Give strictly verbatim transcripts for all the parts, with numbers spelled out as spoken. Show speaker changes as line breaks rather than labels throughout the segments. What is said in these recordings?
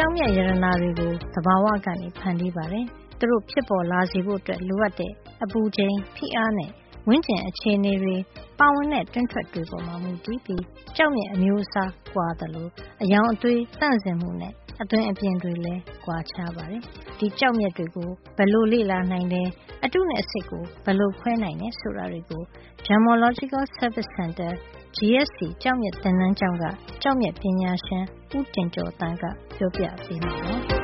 ကျောက်မျက်ရတနာတွေကိုသဘာဝကနေဖန်တီးပါတယ်။သူတို့ဖြစ်ပေါ်လာစေဖို့အတွက်လိုအပ်တဲ့အပူချိန်ဖိအားနဲ့ဝန်းကျင်အခြေအနေတွေပါဝင်တဲ့တွင်းထွက်တွေပေါ်မှာမူတည်ပြီးကျောက်မျက်အမျိုးအစားကွာသလိုအယောင်အသွေးတန့်စင်မှုနဲ့အတွင်းအပြင်တွေလည်းကွာခြားပါတယ်။ဒီကျောက်မျက်တွေကိုဘယ်လိုလေ့လာနိုင်တယ်အတုနဲ့အစစ်ကိုဘယ်လိုခွဲနိုင်တယ်ဆိုတာတွေကို Gemological Service Center G S C ကျောက်မျက်သင်တန်းကျောင်းကကျောက်မျက်ပညာရှင်ဦးတင်ကျော်သန်းကပြောပြပေးမှာပါ။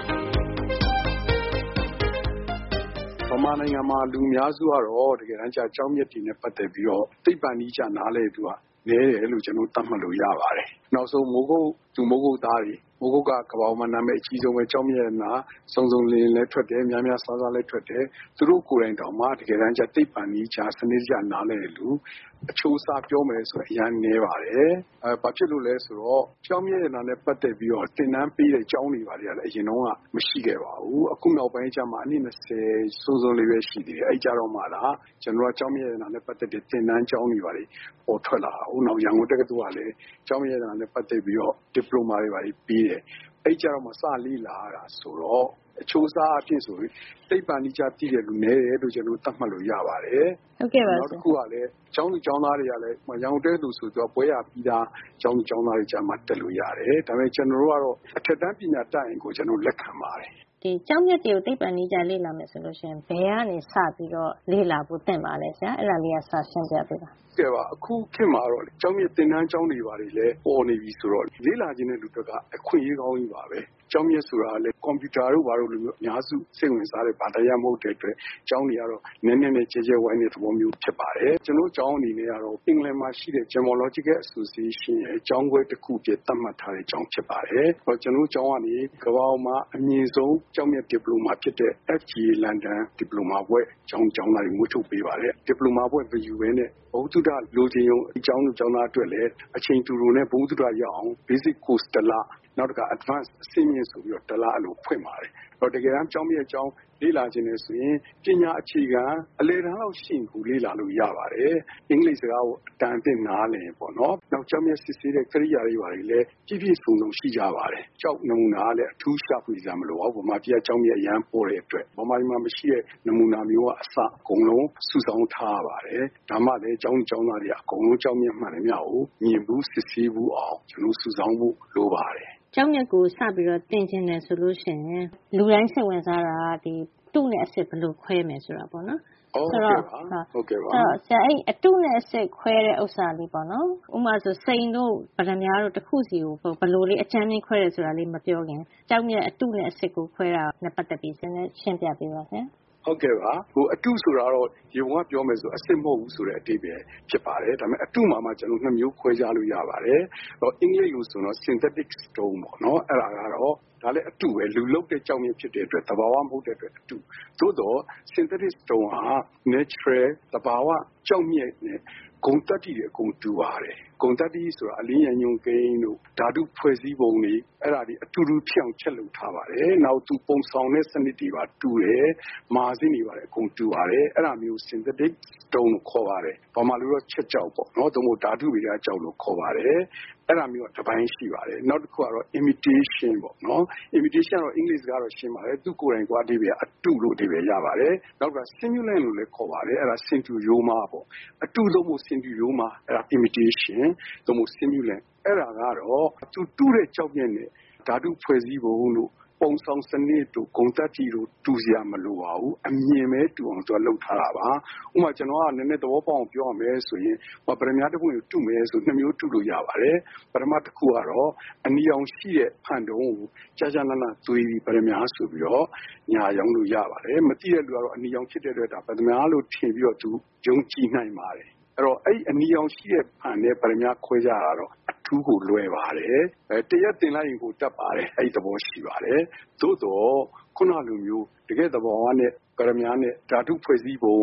ဗမာနိုင်ငံမှာလူများစုကတော့တကယ်တမ်းကျကျောက်မျက်တွေနဲ့ပတ်သက်ပြီးတော့သိပ္ပံနည်းကျနားလည်သူကနည်းတယ်လို့ကျွန်တော်သတ်မှတ်လို့ရပါတယ်။နောက်ဆုံးမိုးကုတ်သူမိုးကုတ်သားတွေမိုးကုတ်ကကမ္ဘာမှာနာမည်အကြီးဆုံးပဲကျောက်မျက်နာစုံစုံလင်းလည်းထွက်တယ်များများစားစားလည်းထွက်တယ်သူတို့ကိုယ်တိုင်တောင်မှတကယ်တမ်းကျသိပ္ပံနည်းကျစနစ်ကျနားလည်လူအချိုးအစားပြောမယ်ဆိုရင်အရင်နည်းပါတယ်အဲဘာဖြစ်လို့လဲဆိုတော့ကျောက်မျက်နာနဲ့ပတ်သက်ပြီးတော့သင်တန်းပေးတဲ့ကျောင်းတွေပါလေအရင်တော့မရှိခဲ့ပါဘူးအခုနောက်ပိုင်းကျမှအနည်း၂၀စုံစုံလေးပဲရှိသေးတယ်အဲကြတော့မှလားကျွန်တော်ကကျောက်မျက်နာနဲ့ပတ်သက်တဲ့သင်တန်းကျောင်းတွေပါလေပေါ်ထွက်လာအောင်နောက်ရန်ကုန်တက္ကသိုလ်ကလည်းကျောက်မျက်နာနဲ့ပတ်သက်ပြီးတော့ဒီပလိုမာတွေပါလေပြီးတယ်အဲ့ကြတော့မှစလေးလာတာဆိုတော့အချိုးအစားအဖြစ်ဆိုရင်သိပ္ပံနည်းကျတည်တယ်လူနည်းတယ်လို့ကျွန်တော်သတ်မှတ်လို့ရပါတယ်
ဟုတ်ကဲ့ပါ
နောက်တစ်ခုကလည်းကျောင်းသူကျောင်းသားတွေကလည်းရန်ကုန်တက္ကသိုလ်ဆိုတော့ပွဲရပြီးသားကျောင်းသူကျောင်းသားတွေကြာမှတက်လို့ရတယ်ဒါပေမဲ့ကျွန်တော်တို့ကတော့အထက်တန်းပညာတတ်ရင်ကိုကျွန်တော်လက်ခံပါတယ်
ဒီကျောင်းမြတ်တွေကိုသိပ္ပံနည်းကျလေ့လာမယ်ဆိုလို့ရှိရင်ဘယ်ကနေစပြီးတော့လေ့လာဖို့သင့်ပါလဲဆရာအဲ့ဒါလေးကစရှင်းပြပေးပါ
ကဲပါအခုခေတ်မှာတော့ကျောင်းမြတ်သင်တန်းကျောင်းတွေပါတယ်လေပေါ်နေပြီဆိုတော့လေ့လာခြင်းတဲ့လူတွေကအခွင့်အရေးကောင်းကြီးပါပဲကျောင်းမြတ်ဆိုတာလေကွန်ပျူတာတို့ဘာလို့လိုမျိုးအများစုစိတ်ဝင်စားတဲ့ဗာတရားမဟုတ်တဲ့အတွက်ကျောင်းတွေကတော့နည်းနည်းနဲ့ကြဲကြဲဝိုင်းတဲ့သဘောမျိုးဖြစ်ပါတယ်ကျွန်တော်ကျောင်းအနေနဲ့ကတော့အင်္ဂလန်မှာရှိတဲ့ Gemological Association ရဲ့ကျောင်းခွဲတစ်ခုပြသတ်မှတ်ထားတဲ့ကျောင်းဖြစ်ပါတယ်ဟောကျွန်တော်ကျောင်းကနေကမ္ဘာမှာအမြင့်ဆုံးကျောင်းမြတ်ဒီပလိုမာဖြစ်တဲ့ F G A London ဒီပလိုမာဘွဲ့ကျောင်းကျောင်းသားတွေငွေထုတ်ပေးပါတယ်ဒီပလိုမာဘွဲ့မယူဘဲနဲ့ဘုသူဒ္ဓလိုချင်ရုံအကြောင်းလူကျောင်းသားအတွက်လည်းအချိန်တူတူနဲ့ဘုသူဒ္ဓရအောင် basic course တလားနောက်တစ်ခါ advanced အဆင့်မြင့်ဆိုပြီးတော့တလားအလိုဖွင့်ပါတယ်။တော့တကယ်တမ်းကျောင်းမြတ်ကျောင်းလေ့လာခြင်းနဲ့ဆိုရင်ပညာအခြေခံအလယ်တန်းလောက်ရှိကိုလေ့လာလို့ရပါတယ်။အင်္ဂလိပ်စကားကိုအတန်အသင့်နားလည်ပေါ့နော်။နောက်ကျောင်းမြတ်စစ်ဆေးတဲ့ကိရိယာတွေပါလေလည်းပြည့်ပြည့်စုံစုံရှိကြပါတယ်။ကျောက်နမူနာလည်းအထူးရှာဖွေစရာမလိုအောင်ဗမာပြည်ကျောင်းမြတ်အရန်ပေါ်တဲ့အတွက်ဗမာပြည်မှာမရှိတဲ့နမူနာမျိုးကအစအကုန်လုံးစုဆောင်းထားပါတယ်။ဒါမှလည်းကျောင်းကျောင်းသားတွေအကုန်လုံးကျောင်းမြတ်မှန်တယ်များကိုမြင်ဘူးစစ်ဆေးဘူးအောင်ကျွန်တော်စုဆောင်းဖို့လိုပါတယ်
။ကျောင်းမြတ်ကိုစပြီးတော့သင်ခြင်းတယ်ဆိုလို့ရှိရင်လူတိုင်းစိတ်ဝင်စားတာဒီတုနဲ့အစစ်ဘယ်လိုခွဲမယ်ဆိုတာပေါ့နော်
ဆိုတော့ဟုတ်ကဲ့ပါ
ဆိုတော့ဆရာအဲ့အတုနဲ့အစစ်ခွဲတဲ့ဥစ္စာလေးပေါ့နော်ဥပမာဆိုစိန်တို့ဗဒများတို့တစ်ခုစီကိုဘယ်လိုလေးအချမ်းချင်းခွဲတယ်ဆိုတာလေးမပြောခင်ကျောင်းမြတ်အတုနဲ့အစစ်ကိုခွဲတာနဲ့ပတ်သက်ပြီးရှင်းရှင်းပြပေးပါဆရာ
ဟုတ်ကဲ့ပါဟိုအတုဆိုတာတော့ရေပုံကပြောမယ်ဆိုအစစ်မဟုတ်ဘူးဆိုတဲ့အတိတ်ပဲဖြစ်ပါတယ်ဒါပေမဲ့အတုမှာမှကျွန်တော်နှစ်မျိုးခွဲခြားလို့ရပါတယ်တော့အင်္ဂလိပ်လိုဆိုတော့ synthetic stone ပေါ့နော်အဲ့ဒါကတော့ဒါလည်းအတုပဲလူလုတ်တဲ့ကြောင်မြစ်ဖြစ်တဲ့အတွက်သဘာဝမဟုတ်တဲ့အတွက်အတုသို့တော့ synthetic stone ဟာ natural သဘာဝကြောင်မြစ်နဲ့ဂုဏ်တတ္တိတွေအကုန်တူပါတယ်ဂုဏ်တတ္တိဆိုတာအလင်းရညုံကိန်းတို့ဓာတုဖွဲ့စည်းပုံတွေအဲ့ဒါတွေအတူတူဖြစ်အောင်ချက်လုပ်ထားပါတယ်နောက်သူပုံဆောင်တဲ့စနစ်တွေပါတူတယ်မာစင်းတွေပါတယ်အကုန်တူပါတယ်အဲ့ဒါမျိုး synthetic stone ကိုခေါ်ပါတယ်ဘာမှလို့တော့ချက်ကြောက်ပေါ့နော်သို့မဟုတ်ဓာတုတွေကကြောက်လို့ခေါ်ပါတယ်အဲ့ဒါမျိုးတစ်ပိုင်းရှိပါတယ်နောက်တစ်ခုကတော့ imitation ပေါ့နော် imitation ကတော့အင်္ဂလိပ်စကားတော့ရှင်းပါတယ်သူကိုယ်တိုင်ကွာဒီပဲအတုလို့ဒီပဲရပါတယ်နောက်က simulant လို့လည်းခေါ်ပါတယ်အဲ့ဒါ sintu yoma ပေါ့အတုလို့မို့ sintu yoma အဲ့ဒါ imitation သို့မဟုတ် simulant အဲ့ဒါကတော့သူတူတဲ့ကြောက်မြက်နဲ့ဓာတုဖွဲ့စည်းပုံလို့ပုံဆောင်စနစ်တို့ဂုံတက်တီတို့တူစရာမလိုပါဘူးအမြင်ပဲတူအောင်သူကလုပ်ထားတာပါဥပမာကျွန်တော်ကနည်းနည်းသဘောပေါက်အောင်ပြောရမယ်ဆိုရင်ပရမတ်တစ်ခုကိုတူမယ်ဆိုနှစ်မျိုးတူလို့ရပါတယ်ပရမတ်တစ်ခုကတော့အနီအောင်ရှိတဲ့ဖန်တုံးကိုကြာကြာနာနာသွေးပြီးပရမတ်ဆိုပြီးတော့ညာရောင်းလို့ရပါတယ်မသိတဲ့လူကတော့အနီအောင်ဖြစ်တဲ့အတွက်ဒါပရမတ်လို့ထင်ပြီးတော့သူယုံကြည်နိုင်ပါတယ်အဲ့တော့အဲ့အနီအောင်ရှိတဲ့ဖန်နဲ့ပရမတ်ခွဲကြတာတော့အထူးကိုလွယ်ပါတယ်အဲတရက်တင်လိုက်ရင်ကိုတက်ပါတယ်အဲ့သဘောရှိပါတယ်သို့တော့ခုနလိုမျိုးတကယ်သဘောနဲ့ပရမတ်နဲ့ဓာတုဖွဲ့စည်းပုံရော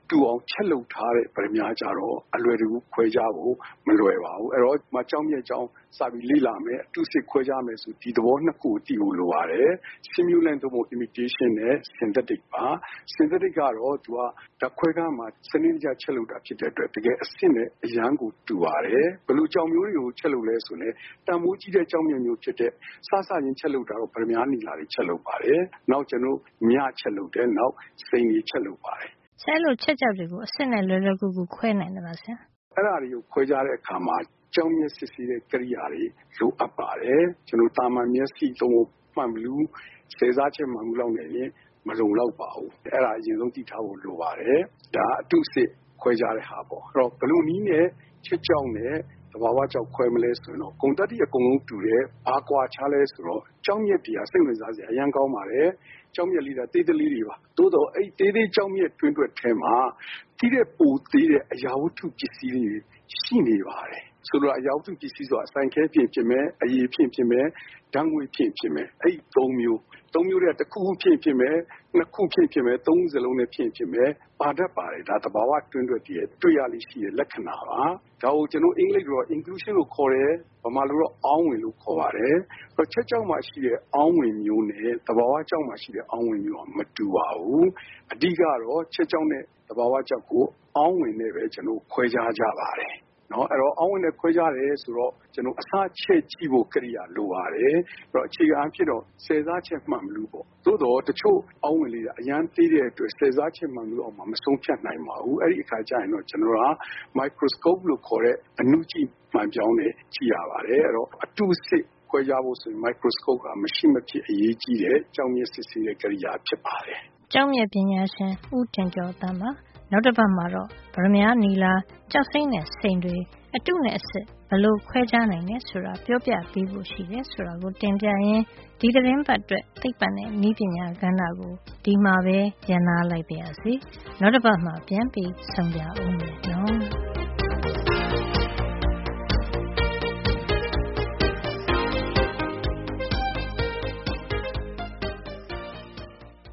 တူအောင်ချက်လုပ်ထားတဲ့ပရမများကြတော့အလွယ်တကူခွဲခြားဖို့မလွယ်ပါဘူးအဲ့တော့မကြောင်းမြက်ကြောင်းစာပြီးလေ့လာမယ်အတုစစ်ခွဲခြားမယ်ဆိုဒီသဘောနှစ်ခုသိဖို့လိုပါတယ် simulant တို့ imitation နဲ့ synthetic ပါ synthetic ကတော့သူကဓာတ်ခွဲခန်းမှာစနစ်တကျချက်လုပ်တာဖြစ်တဲ့အတွက်တကယ်အစစ်နဲ့အရန်ကိုတူပါတယ်ဘယ်လိုကြောင်မျိုးတွေကိုချက်လုပ်လဲဆိုရင်တန်မိုးကြီးတဲ့ကြောင်မြက်မျိုးဖြစ်တဲ့စစချင်းချက်လုပ်တာတော့ပရမများနီလာတွေချက်လုပ်ပါတယ်နောက်ကျွန်တော်မြချက်လုပ်တယ်နောက်စိန်ကြီးချက်လုပ်ပါတယ်
ဆဲလို့ချက်ကြောက်တွေကိုအစ်စ်နဲ့လွယ်လွယ်ကူကူခွဲနိုင်တယ်ပါဆရာ
အဲ့ဒါတွေကိုခွဲခြားတဲ့အခါမှာကြောင်မျက်စစ်ဆေးတဲ့ကိရိယာတွေလိုအပ်ပါတယ်ကျွန်တော်တာမန်မျက်စိသုံးမှန်ဘူးစေစားချက်မှန်ဘူးလောက်နေရင်မလုံလောက်ပါဘူးအဲ့ဒါအရင်ဆုံးသိထားဖို့လိုပါတယ်ဒါအတုစစ်ခွဲခြားတဲ့ဟာပေါ့အဲ့တော့ဘလူနီးနဲ့ချက်ကြောင်နဲ့သဘာဝကြောက်ခွဲမလဲဆိုတော့ဂုံတက်တိအကုန်လုံးတူတယ်ဘာကွာခြားလဲဆိုတော့ကြောင်မြက်တရားစိတ်ဝင်စားစရာအရန်ကောင်းပါတယ်ကြောင်မြက်လေးတာတေးတလေးတွေပါသို့တော့အဲ့တေးသေးကြောင်မြက်တွင်းတွက်ထဲမှာတိတဲ့ပူသေးတဲ့အရာဝတ္ထုပစ္စည်းတွေရှိနေပါတယ်ဆိုတော့အရာဝတ္ထုပစ္စည်းဆိုတာအဆိုင်ခဲဖြစ်ဖြစ်မယ်အရေးဖြစ်ဖြစ်မယ်ဓာတ်ငွေဖြစ်ဖြစ်မယ်အဲ့သုံးမျိုးသုံးမျိုးတွေကတစ်ခုခုဖြစ်ဖြစ်မယ်နှစ်ခုဖြစ်ဖြစ်မယ်သုံးစလုံးနဲ့ဖြစ်ဖြစ်မယ်ပါတတ်ပါတယ်ဒါသဘာဝတွင်းတွက်တည်းတွေ့ရလိရှိတဲ့လက္ခဏာပါဒါကိုကျွန်တော်အင်္ဂလိပ်လိုတော့ inclusion လို့ခေါ်တယ်ဗမာလိုတော့အောင်းဝင်လို့ခေါ်ပါတယ်အဲ့ချက်ကြောက်မှရှိတဲ့အောင်းဝင်မျိုးနဲ့သဘာဝကြောက်မှရှိတဲ့အောင်းဝင်မျိုးကမတူပါဘူးအဓိကတော့ချက်ကြောက်နဲ့သဘာဝကြောက်ကိုအောင်းဝင်နဲ့ပဲကျွန်တော်ခွဲခြားကြပါတယ်နော်အဲ့တော့အောင်းဝင်နဲ့ခွဲခြားတယ်ဆိုတော့ကျွန်တော်အစားချက်ကြည့်ဖို့ကိရိယာလိုပါတယ်အဲ့တော့အခြေခံအဖြစ်တော့ဆယ်စားချက်မှန်မလို့ပေါ့သို့တော့တချို့အောင်းဝင်လေးကအရန်သေးတဲ့အတွက်ဆယ်စားချက်မှန်လို့အောင်မဆုံးဖြတ်နိုင်ပါဘူးအဲ့ဒီအခါကျရင်တော့ကျွန်တော်က microscope လို့ခေါ်တဲ့အနုကြည့်မှန်ပြောင်းနဲ့ကြည့်ရပါတယ်အဲ့တော့အတုစစ်ခွဲခြားဖို့ဆိုရင် microscope ကမရှိမဖြစ်အရေးကြီးတဲ့ကြောင်မြက်စစ်ဆေးတဲ့ကိရိယာဖြစ်ပါတယ်
ကျောင်းမြက်ပညာရှင်ဦးတင်ကျော်သန်းပါနောက်တစ်ပတ်မှာတော့ဗရမများနီလာကြောက်စိမ့်နဲ့စိန်တွေအတုနဲ့အစစ်ဘလို့ခွဲခြားနိုင်လဲဆိုတာပြောပြပေးဖို့ရှိတယ်ဆိုတာကိုတင်ပြရင်းဒီသတင်းပတ်အတွက်သိပ္ပံနဲ့နည်းပညာကဏ္ဍကိုဒီမှာပဲရန်နာလိုက်ပါရစေနောက်တစ်ပတ်မှာပြန်ပြီးဆုံကြအောင်နော်